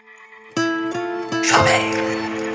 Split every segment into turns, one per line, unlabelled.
شاپیر.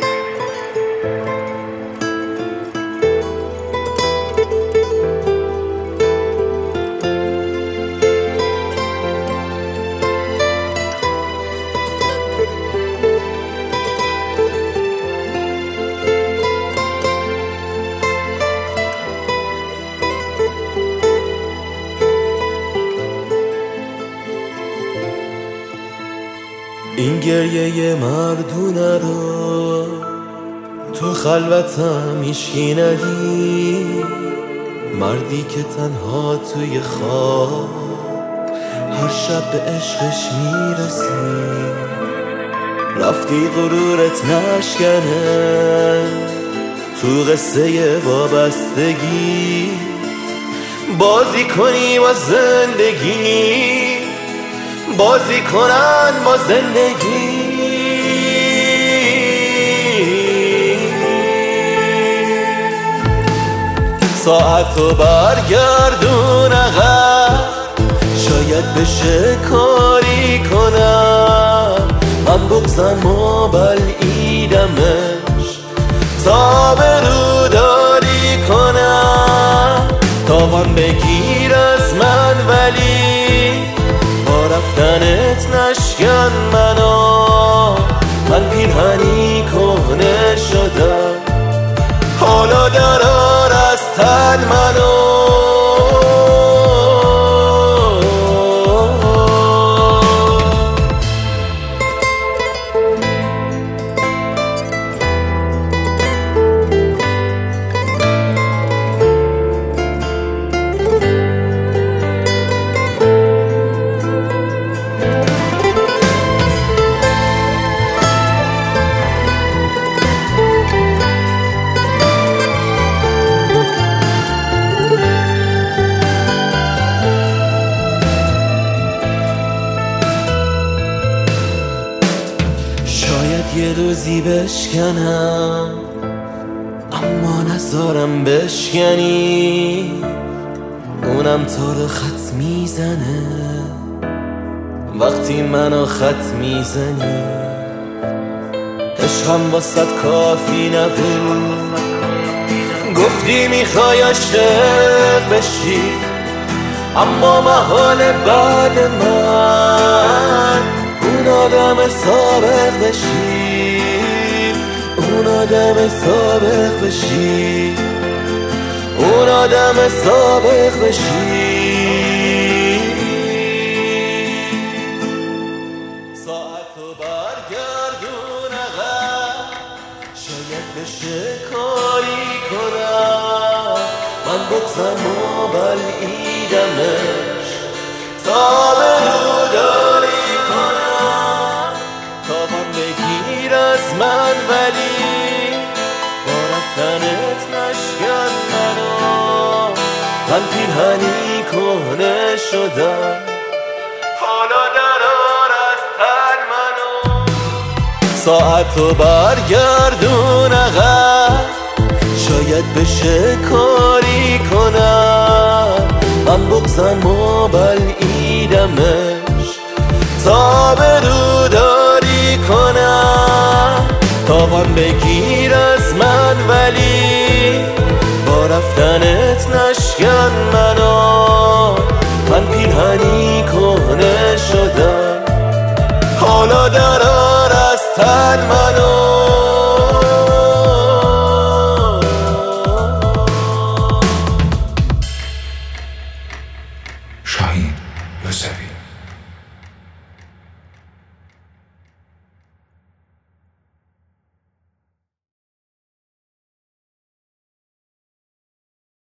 این گریه مردونه رو تو خلوتم هیچکی ندید، مردی که تنها توی خواب هر شب به عشقش میرسی. رفتی غرورت نشکنه تو قصه وابستگی، بازی کنی با زندگی، بازی کنن با زندگی. ساعتو برگردون عقب، شاید بشه کاری کنم. من بغضم و بلعیدمش تا به رو داری کنم. تاوان بگیر از من ولی با رفتنت نشکن منو. من پیرهنی کهنه شدم، حالا درار از تن منو. یه روزی بشکنم اما نذارم بشکنی. اونم تو رو خط میزنه وقتی منو خط میزنی. عشقم واسط کافی نبود، گفتی میخوای عاشق بشی، اما محال بعد من اون آدم سابق بشی، اون آدم سابق بشی، اون آدم سابق بشی. ساعتو برگردون عقب، شاید بشه کاری کنم. من بغضم و بلعیدمش تا به رو داری کنم. تاوان بگیر از من ولی با رفتنت نشکن منو. من پیرهنی کهنه شدم، حالا درار از تن منو. ساعتو برگردون عقب، شاید بشه کاری کنم. من بغضم و بلعیدمش تا به رو داری کنم. تاوان بگیر از من ولی با رفتنت نشکن منو. من پیرهنی کهنه شدم، حالا درار از تن منو.
شاهین یوسفی.